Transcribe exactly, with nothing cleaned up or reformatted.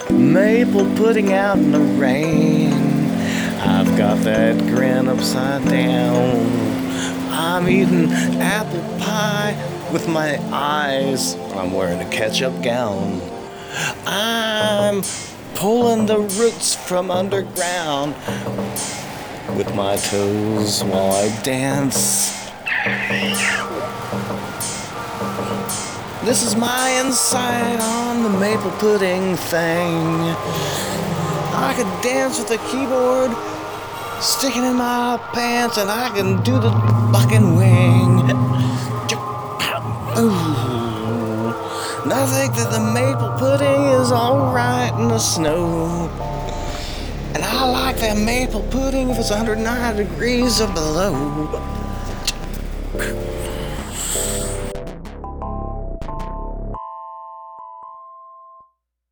Maple pudding out in the rain. I've got that grin upside down. I'm eating apple pie with my eyes. I'm wearing a ketchup gown. I'm pulling the roots from underground with my toes while I dance. This is my insight on the maple pudding thing. I could dance with the keyboard sticking in my pants, and I can do the fucking wing. Ooh. And I think that the maple pudding is alright in the snow. And I like that maple pudding if it's one hundred nine degrees or below.